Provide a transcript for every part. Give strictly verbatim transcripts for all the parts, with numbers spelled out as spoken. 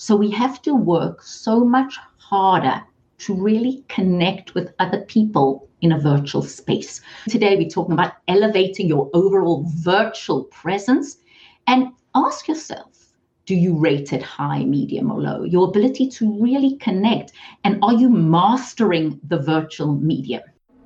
So we have to work so much harder to really connect with other people in a virtual space. Today, we're talking about elevating your overall virtual presence. And ask yourself, do you rate it high, medium, or low? Your ability to really connect. And are you mastering the virtual medium?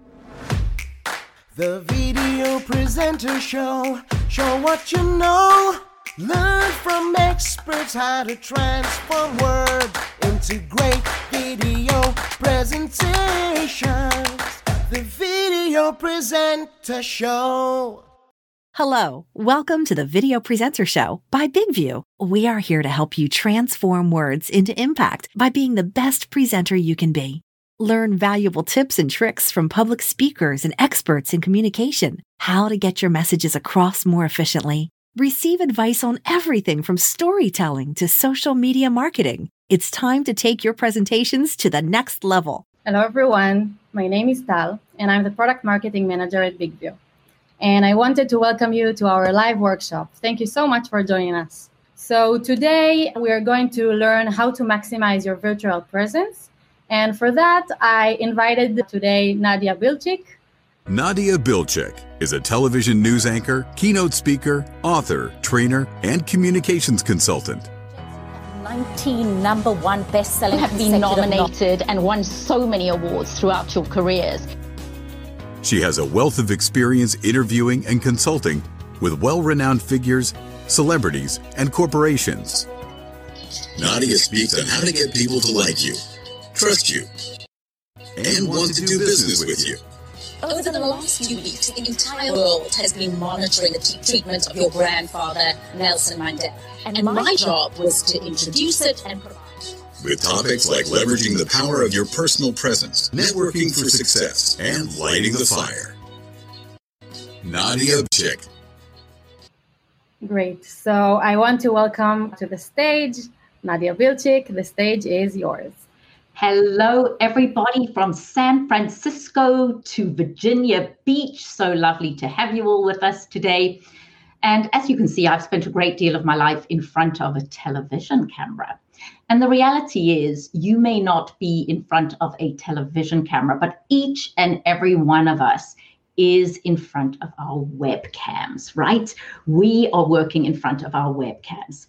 The Video Presenter Show. Show what you know. Learn from experts how to transform word into great video presentations. The Video Presenter Show. Hello, welcome to the Video Presenter Show by BigView. We are here to help you transform words into impact by being the best presenter you can be. Learn valuable tips and tricks from public speakers and experts in communication, how to get your messages across more efficiently. Receive advice on everything from storytelling to social media marketing. It's time to take your presentations to the next level. Hello, everyone. My name is Tal, and I'm the Product Marketing Manager at BigView. And I wanted to welcome you to our live workshop. Thank you so much for joining us. So today, we are going to learn how to maximize your virtual presence. And for that, I invited today Nadia Bilchik. Nadia Bilchik is a television news anchor, keynote speaker, author, trainer, and communications consultant. nineteen number one best-selling. You have been nominated and won so many awards throughout your careers. She has a wealth of experience interviewing and consulting with well-renowned figures, celebrities, and corporations. Nadia speaks on how to get people to like you, trust you, and want to do business with you. Over the last few weeks, the entire world has been monitoring the t- treatment of your grandfather, Nelson Mandela. And, and my job was to introduce it and provide. With topics like leveraging the power of your personal presence, networking for success, and lighting the fire. Nadia Bilchik. Great. So I want to welcome to the stage Nadia Bilchik. The stage is yours. Hello, everybody from San Francisco to Virginia Beach. So lovely to have you all with us today. And as you can see, I've spent a great deal of my life in front of a television camera. And the reality is, you may not be in front of a television camera, but each and every one of us is in front of our webcams, right? We are working in front of our webcams.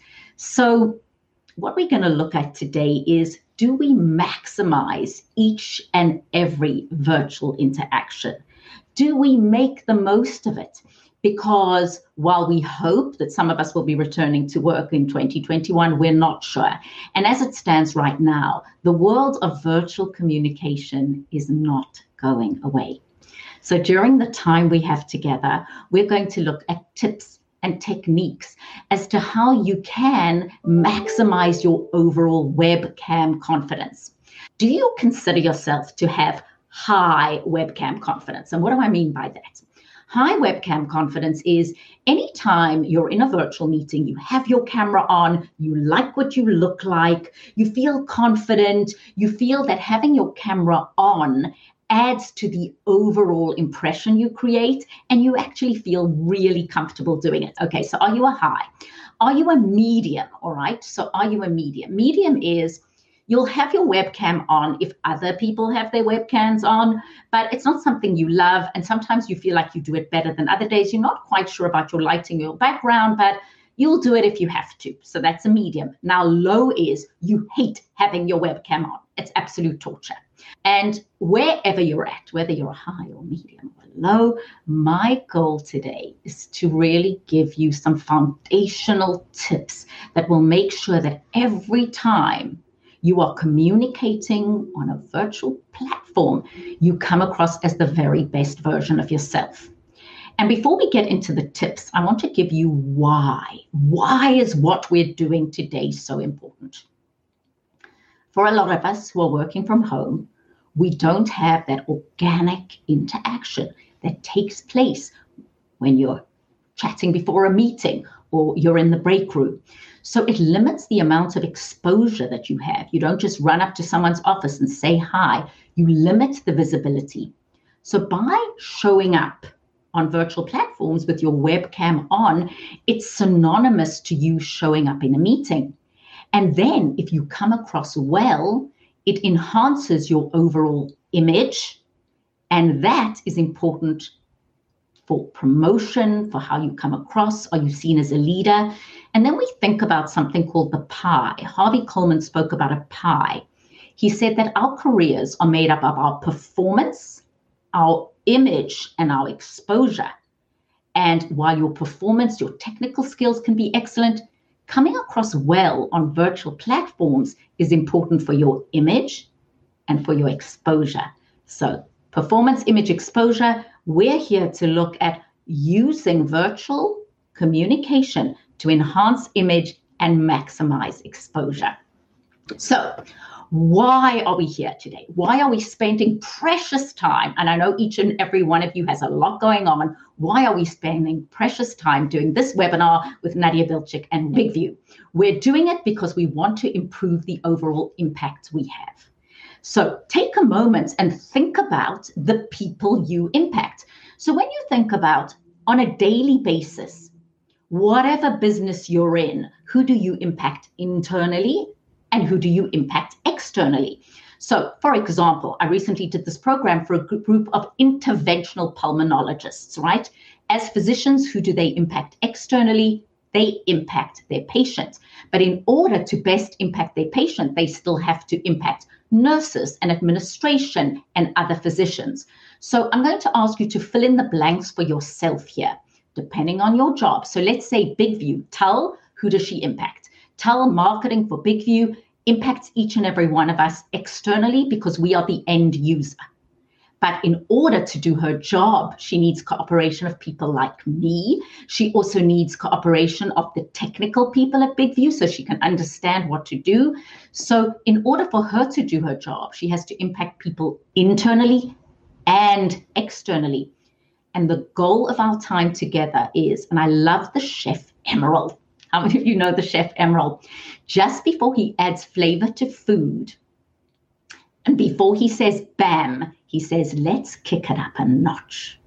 So what we're going to look at today is, do we maximize each and every virtual interaction? Do we make the most of it? Because while we hope that some of us will be returning to work in twenty twenty-one, we're not sure. And as it stands right now, the world of virtual communication is not going away. So during the time we have together, we're going to look at tips and techniques as to how you can maximize your overall webcam confidence. Do you consider yourself to have high webcam confidence? And what do I mean by that? High webcam confidence is anytime you're in a virtual meeting, you have your camera on, you like what you look like, you feel confident, you feel that having your camera on adds to the overall impression you create, and you actually feel really comfortable doing it. Okay, so are you a high? Are you a medium? All right, so are you a medium? Medium is you'll have your webcam on if other people have their webcams on, but it's not something you love, and sometimes you feel like you do it better than other days. You're not quite sure about your lighting, your background, but you'll do it if you have to. So that's a medium. Now, low is you hate having your webcam on. It's absolute torture. And wherever you're at, whether you're high or medium or low, my goal today is to really give you some foundational tips that will make sure that every time you are communicating on a virtual platform, you come across as the very best version of yourself. And before we get into the tips, I want to give you why. Why is what we're doing today so important? For a lot of us who are working from home, we don't have that organic interaction that takes place when you're chatting before a meeting or you're in the break room. So it limits the amount of exposure that you have. You don't just run up to someone's office and say hi. You limit the visibility. So by showing up on virtual platforms with your webcam on, it's synonymous to you showing up in a meeting. And then if you come across well, it enhances your overall image. And that is important for promotion, for how you come across. Are you seen as a leader? And then we think about something called the pie. Harvey Coleman spoke about a pie. He said that our careers are made up of our performance, our image, and our exposure. And while your performance, your technical skills can be excellent, coming across well on virtual platforms is important for your image and for your exposure. So performance, image, exposure, we're here to look at using virtual communication to enhance image and maximize exposure. So why are we here today? Why are we spending precious time? And I know each and every one of you has a lot going on. Why are we spending precious time doing this webinar with Nadia Bilchik and BigView? We're doing it because we want to improve the overall impact we have. So take a moment and think about the people you impact. So when you think about on a daily basis, whatever business you're in, who do you impact internally and who do you impact externally? So, for example, I recently did this program for a group of interventional pulmonologists, right? As physicians, who do they impact externally? They impact their patient. But in order to best impact their patient, they still have to impact nurses and administration and other physicians. So I'm going to ask you to fill in the blanks for yourself here, depending on your job. So let's say BigView. Tal, who does she impact? Tal, marketing for BigView, impacts each and every one of us externally because we are the end user. But in order to do her job, she needs cooperation of people like me. She also needs cooperation of the technical people at BigView so she can understand what to do. So in order for her to do her job, she has to impact people internally and externally. And the goal of our time together is, and I love the Chef Emerald. How many of you know the Chef Emerald? Just before he adds flavor to food, and before he says bam, he says, let's kick it up a notch.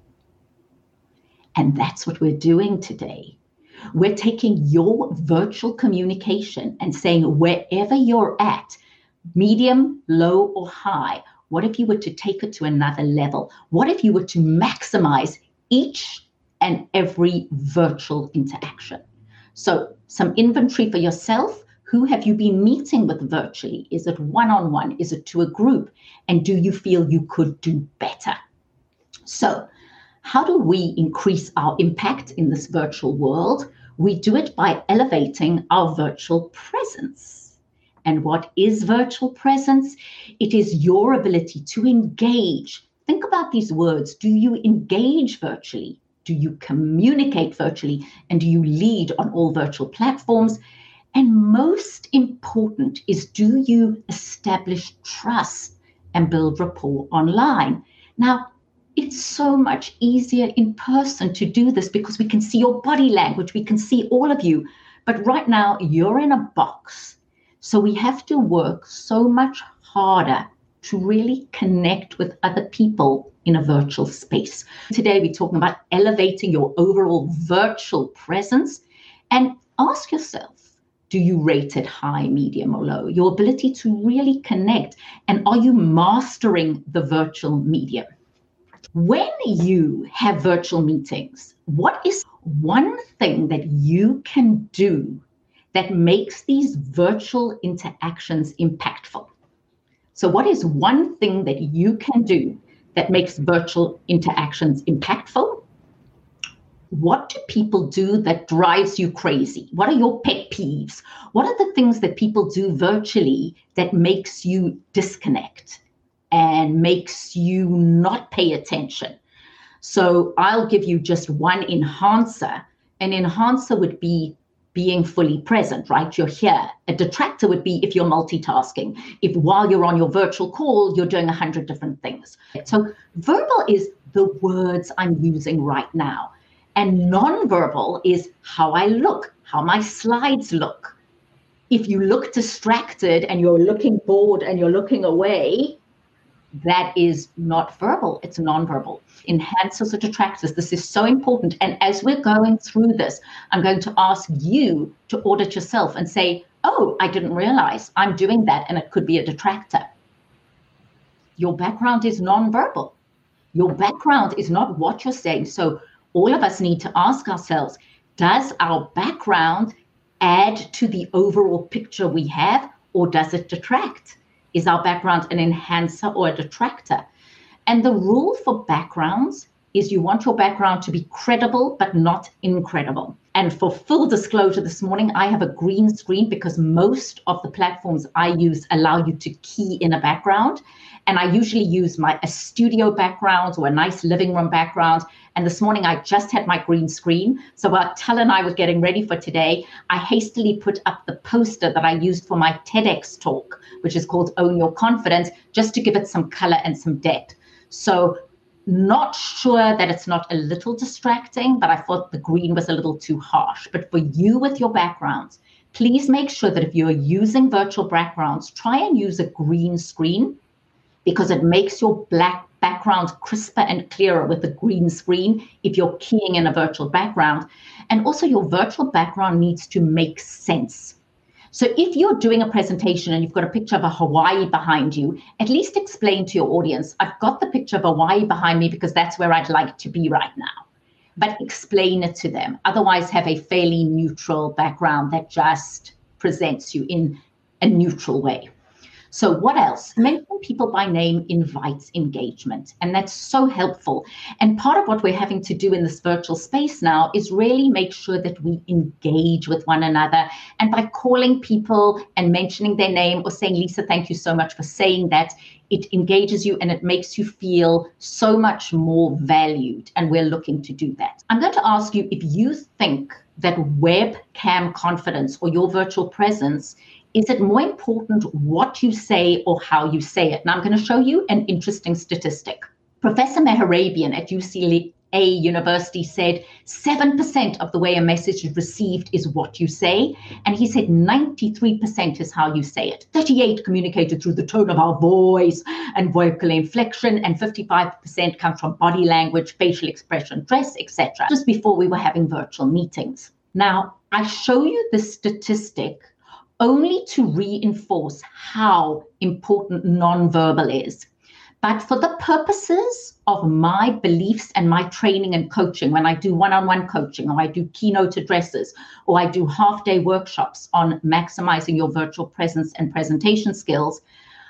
And that's what we're doing today. We're taking your virtual communication and saying, wherever you're at, medium, low, or high, what if you were to take it to another level? What if you were to maximize each and every virtual interaction? So some inventory for yourself. Who have you been meeting with virtually? Is it one-on-one? Is it to a group? And do you feel you could do better? So how do we increase our impact in this virtual world? We do it by elevating our virtual presence. And what is virtual presence? It is your ability to engage. Think about these words. Do you engage virtually? Do you communicate virtually? And do you lead on all virtual platforms? And most important is, do you establish trust and build rapport online? Now, it's so much easier in person to do this because we can see your body language, we can see all of you. But right now, you're in a box. So we have to work so much harder to really connect with other people in a virtual space. Today, we're talking about elevating your overall virtual presence. And ask yourself, do you rate it high, medium, or low? Your ability to really connect. And are you mastering the virtual medium? When you have virtual meetings, what is one thing that you can do that makes these virtual interactions impactful? So what is one thing that you can do that makes virtual interactions impactful? What do people do that drives you crazy? What are your pet peeves? What are the things that people do virtually that makes you disconnect and makes you not pay attention? So I'll give you just one enhancer. An enhancer would be being fully present, right? You're here. A detractor would be if you're multitasking. If while you're on your virtual call, you're doing a hundred different things. So verbal is the words I'm using right now. And nonverbal is how I look, how my slides look. If you look distracted and you're looking bored and you're looking away, that is not verbal, it's nonverbal. Enhancers or detractors, this is so important. And as we're going through this, I'm going to ask you to audit yourself and say, oh, I didn't realize I'm doing that, and it could be a detractor. Your background is nonverbal. Your background is not what you're saying. So all of us need to ask ourselves, does our background add to the overall picture we have, or does it detract? Is our background an enhancer or a detractor? And the rule for backgrounds is you want your background to be credible, but not incredible. And for full disclosure this morning, I have a green screen because most of the platforms I use allow you to key in a background. And I usually use my a studio background or a nice living room background. And this morning I just had my green screen. So while Tal and I were getting ready for today, I hastily put up the poster that I used for my TEDx talk, which is called Own Your Confidence, just to give it some color and some depth. So not sure that it's not a little distracting, but I thought the green was a little too harsh. But for you with your backgrounds, please make sure that if you're using virtual backgrounds, try and use a green screen, because it makes your black background crisper and clearer with the green screen if you're keying in a virtual background. And also your virtual background needs to make sense. So if you're doing a presentation and you've got a picture of a Hawaii behind you, at least explain to your audience, I've got the picture of Hawaii behind me because that's where I'd like to be right now. But explain it to them. Otherwise, have a fairly neutral background that just presents you in a neutral way. So what else? Mention people by name invites engagement, and that's so helpful. And part of what we're having to do in this virtual space now is really make sure that we engage with one another. And by calling people and mentioning their name or saying, Lisa, thank you so much for saying that, it engages you and it makes you feel so much more valued. And we're looking to do that. I'm going to ask you if you think that webcam confidence or your virtual presence, is it more important what you say or how you say it? Now, I'm going to show you an interesting statistic. Professor Mehrabian at U C L A University said seven percent of the way a message is received is what you say. And he said ninety-three percent is how you say it. thirty-eight communicated through the tone of our voice and vocal inflection, and fifty-five percent comes from body language, facial expression, dress, et cetera. Just before we were having virtual meetings. Now, I show you this statistic only to reinforce how important nonverbal is. But for the purposes of my beliefs and my training and coaching, when I do one-on-one coaching, or I do keynote addresses, or I do half-day workshops on maximizing your virtual presence and presentation skills,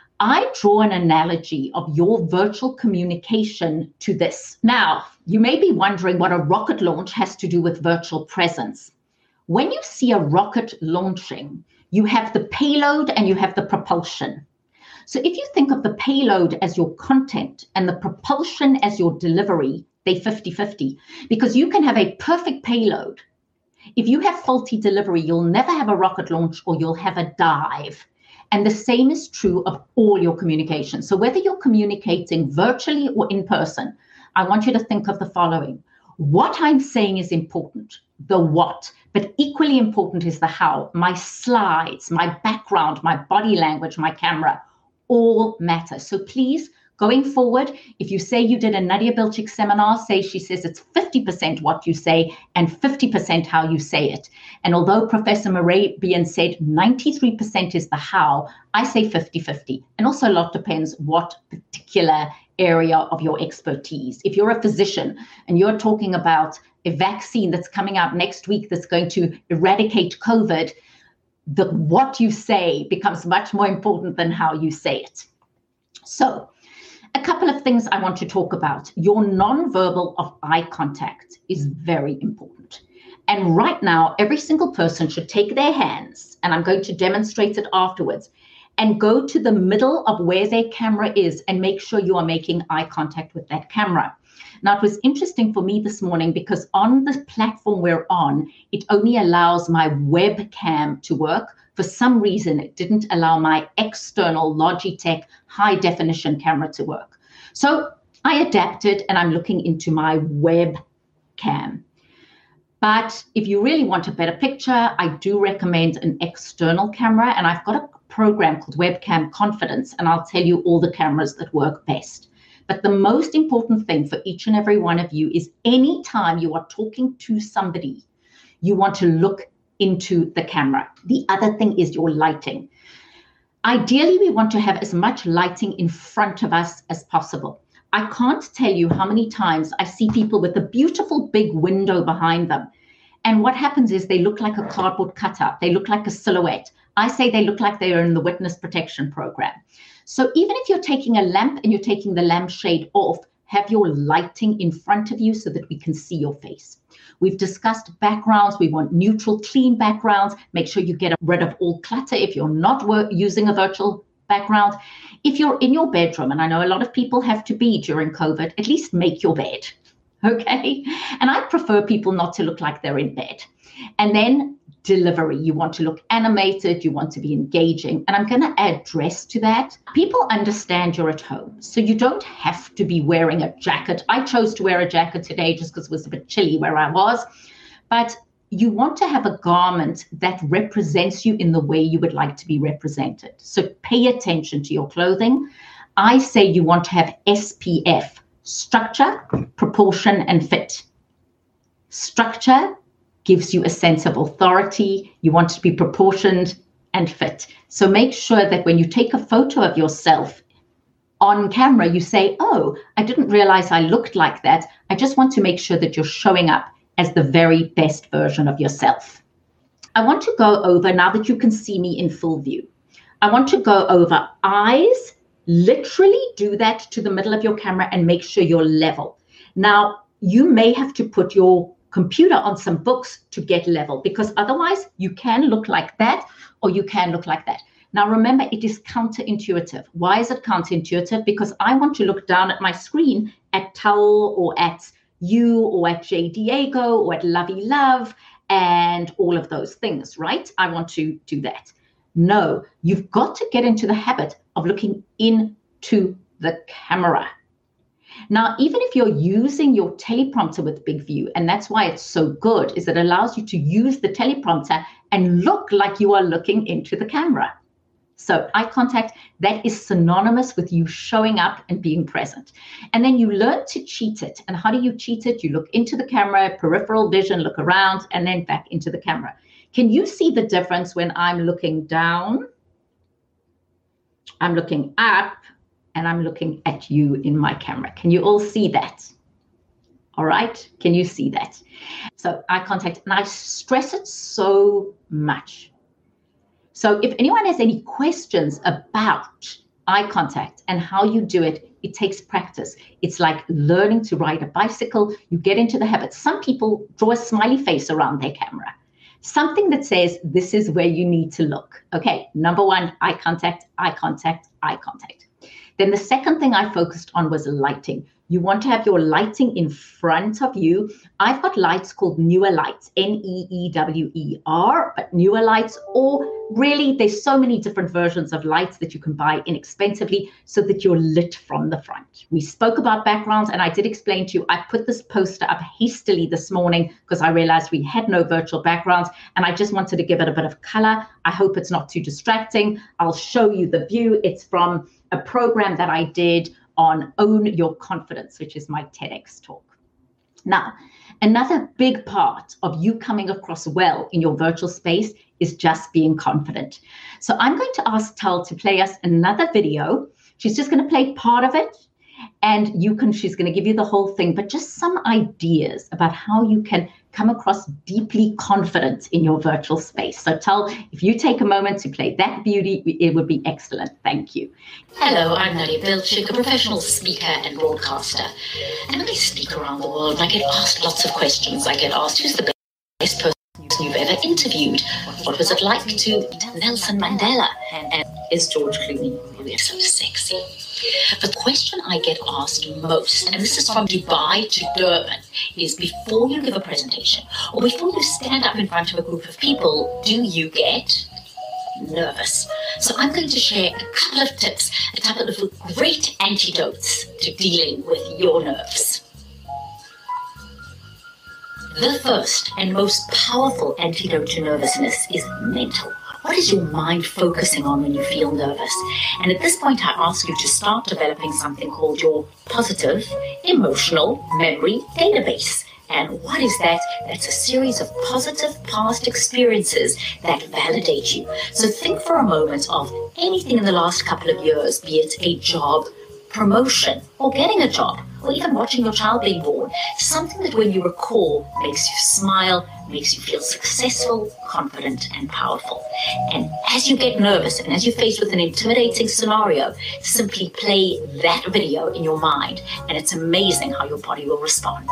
I draw an analogy of your virtual communication to this. Now, you may be wondering what a rocket launch has to do with virtual presence. When you see a rocket launching, you have the payload and you have the propulsion. So if you think of the payload as your content and the propulsion as your delivery, they're fifty-fifty, because you can have a perfect payload. If you have faulty delivery, you'll never have a rocket launch or you'll have a dive. And the same is true of all your communication. So whether you're communicating virtually or in person, I want you to think of the following. What I'm saying is important, the what, but equally important is the how. My slides, my background, my body language, my camera, all matter. So please, going forward, if you say you did a Nadia Bilchik seminar, say she says it's fifty percent what you say and fifty percent how you say it. And although Professor Mehrabian said ninety-three percent is the how, I say fifty-fifty. And also a lot depends what particular area of your expertise. If you're a physician and you're talking about a vaccine that's coming out next week that's going to eradicate COVID, the what you say becomes much more important than how you say it. So a couple of things I want to talk about. Your nonverbal of eye contact is very important. And right now, every single person should take their hands, and I'm going to demonstrate it afterwards, and go to the middle of where their camera is and make sure you are making eye contact with that camera. Now, it was interesting for me this morning because on the platform we're on, it only allows my webcam to work. For some reason, it didn't allow my external Logitech high definition camera to work. So I adapted and I'm looking into my webcam. But if you really want a better picture, I do recommend an external camera. And I've got a program called Webcam Confidence, and I'll tell you all the cameras that work best. But the most important thing for each and every one of you is anytime you are talking to somebody, you want to look into the camera. The other thing is your lighting. Ideally, we want to have as much lighting in front of us as possible. I can't tell you how many times I see people with a beautiful big window behind them. And what happens is they look like a cardboard cutout. They look like a silhouette. I say they look like they are in the witness protection program. So even if you're taking a lamp and you're taking the lampshade off, have your lighting in front of you so that we can see your face. We've discussed backgrounds. We want neutral, clean backgrounds. Make sure you get rid of all clutter if you're not work- using a virtual background. If you're in your bedroom, and I know a lot of people have to be during COVID, at least make your bed, okay? And I prefer people not to look like they're in bed. And then delivery. You want to look animated. You want to be engaging. And I'm going to add dress to that. People understand you're at home, so you don't have to be wearing a jacket. I chose to wear a jacket today just because it was a bit chilly where I was. But you want to have a garment that represents you in the way you would like to be represented. So pay attention to your clothing. I say you want to have S P F, structure, proportion, and fit. Structure gives you a sense of authority. You want to be proportioned and fit. So make sure that when you take a photo of yourself on camera, you say, oh, I didn't realize I looked like that. I just want to make sure that you're showing up as the very best version of yourself. I want to go over, now that you can see me in full view, I want to go over eyes. Literally do that to the middle of your camera and make sure you're level. Now, you may have to put your computer on some books to get level, because otherwise you can look like that or you can look like that. Now, remember, it is counterintuitive. Why is it counterintuitive? Because I want to look down at my screen at Towel or at you or at J. Diego or at Lovey Love and all of those things, right? I want to do that. No, you've got to get into the habit of looking into the camera. Now, even if you're using your teleprompter with Big View, and that's why it's so good, is it allows you to use the teleprompter and look like you are looking into the camera. So eye contact, that is synonymous with you showing up and being present. And then you learn to cheat it. And how do you cheat it? You look into the camera, peripheral vision, look around, and then back into the camera. Can you see the difference when I'm looking down? I'm looking up, and I'm looking at you in my camera. Can you all see that? All right, can you see that? So eye contact, and I stress it so much. So if anyone has any questions about eye contact and how you do it, it takes practice. It's like learning to ride a bicycle. You get into the habit. Some people draw a smiley face around their camera. Something that says, this is where you need to look. Okay, number one, eye contact, eye contact, eye contact. Then the second thing I focused on was lighting. You want to have your lighting in front of you. I've got lights called Neewer lights, N E E W E R, but Neewer lights, or really there's so many different versions of lights that you can buy inexpensively so that you're lit from the front. We spoke about backgrounds, and I did explain to you, I put this poster up hastily this morning because I realized we had no virtual backgrounds, and I just wanted to give it a bit of color. I hope it's not too distracting. I'll show you the view. It's from a program that I did on Own Your Confidence, which is my TEDx talk. Now, another big part of you coming across well in your virtual space is just being confident. So I'm going to ask Tal to play us another video. She's just going to play part of it, and you can, she's going to give you the whole thing, but just some ideas about how you can come across deeply confident in your virtual space. So Tal, if you take a moment to play that beauty, it would be excellent. Thank you. Hello, I'm Nadia Bilchik, a professional speaker and broadcaster. And when I speak around the world, I get asked lots of questions. I get asked, who's the best person you've ever interviewed? What was it like to meet Nelson Mandela? And is George Clooney really so sexy? But the question I get asked most, and this is from Dubai to Durban, is before you give a presentation or before you stand up in front of a group of people, do you get nervous? So I'm going to share a couple of tips, a couple of great antidotes to dealing with your nerves. The first and most powerful antidote to nervousness is mental. What is your mind focusing on when you feel nervous? And at this point, I ask you to start developing something called your positive emotional memory database. And what is that? That's a series of positive past experiences that validate you. So think for a moment of anything in the last couple of years, be it a job, promotion, or getting a job, or even watching your child being born. Something that when you recall makes you smile, makes you feel successful, confident, and powerful. And as you get nervous and as you're faced with an intimidating scenario, simply play that video in your mind, and it's amazing how your body will respond.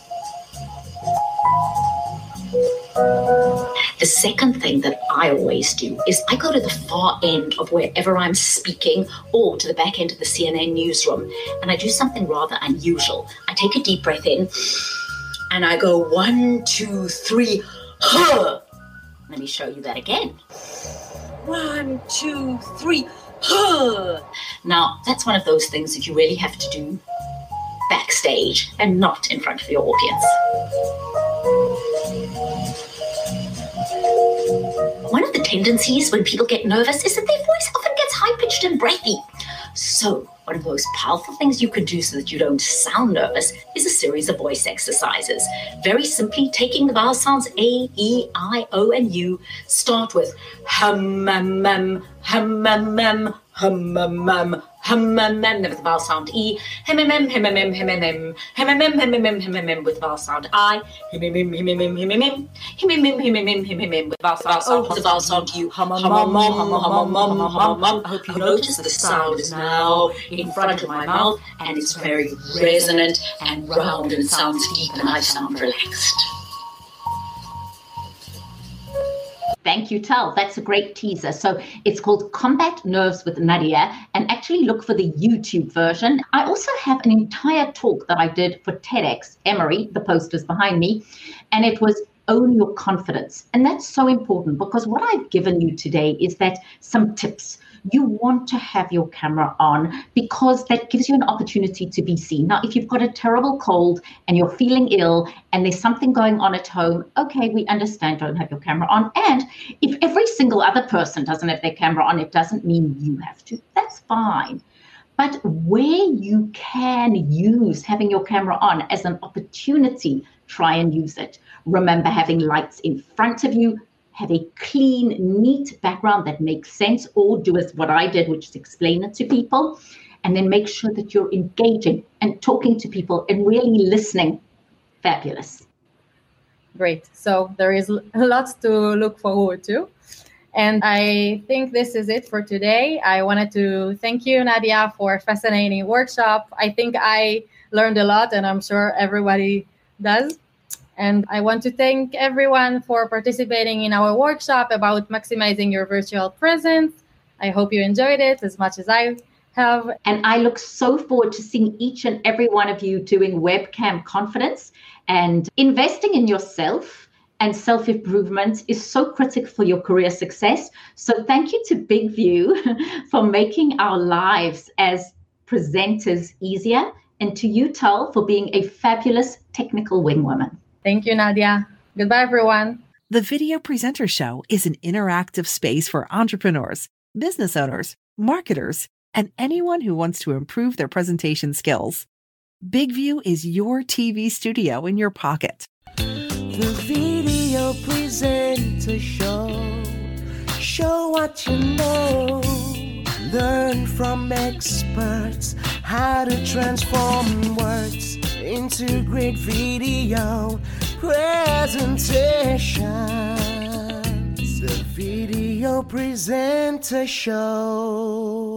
The second thing that I always do is I go to the far end of wherever I'm speaking or to the back end of the C N N newsroom, and I do something rather unusual. I take a deep breath in and I go one, two, three, huh. Let me show you that again. One, two, three, huh. Now, that's one of those things that you really have to do backstage and not in front of your audience. One of the tendencies when people get nervous is that their voice often gets high-pitched and breathy. So one of the most powerful things you can do so that you don't sound nervous is a series of voice exercises. Very simply, taking the vowel sounds A, E, I, O, and U. Start with hum, um, um, hum, um, um, hum, um, um, hum, um, um, with the vowel sound E, him, him, him, him, him, him, him, him, him, him, him, him, him, him, him, him, with the vowel sound I, him, him, him, him, him, him, him, him, him, him, him, him, him, him, him, him, him, with the vowel sound, the vowel sound U, hum, hum, hum, hum, hum, hum, hum, hum, hum. I hope you notice the sound is now in front of my mouth, and it's very resonant and round and sounds deep, and I sound relaxed. Thank you, Tal. That's a great teaser. So it's called Combat Nerves with Nadia, and actually look for the YouTube version. I also have an entire talk that I did for TEDx Emory, the poster's behind me, and it was Own Your Confidence. And that's so important because what I've given you today is that some tips. You want to have your camera on because that gives you an opportunity to be seen. Now, if you've got a terrible cold and you're feeling ill and there's something going on at home, okay, we understand, don't have your camera on. And if every single other person doesn't have their camera on, it doesn't mean you have to. That's fine. But where you can use having your camera on as an opportunity, try and use it. Remember having lights in front of you. Have a clean, neat background that makes sense, or do as what I did, which is explain it to people, and then make sure that you're engaging and talking to people and really listening. Fabulous. Great. So there is lots to look forward to. And I think this is it for today. I wanted to thank you, Nadia, for a fascinating workshop. I think I learned a lot, and I'm sure everybody does. And I want to thank everyone for participating in our workshop about maximizing your virtual presence. I hope you enjoyed it as much as I have. And I look so forward to seeing each and every one of you doing webcam confidence, and investing in yourself and self-improvement is so critical for your career success. So thank you to Big View for making our lives as presenters easier, and to you, Tal, for being a fabulous technical wingwoman. Thank you, Nadia. Goodbye, everyone. The Video Presenter Show is an interactive space for entrepreneurs, business owners, marketers, and anyone who wants to improve their presentation skills. Big View is your T V studio in your pocket. The Video Presenter Show. Show what you know. Learn from experts how to transform words into great video presentations. The Video Presenter Show.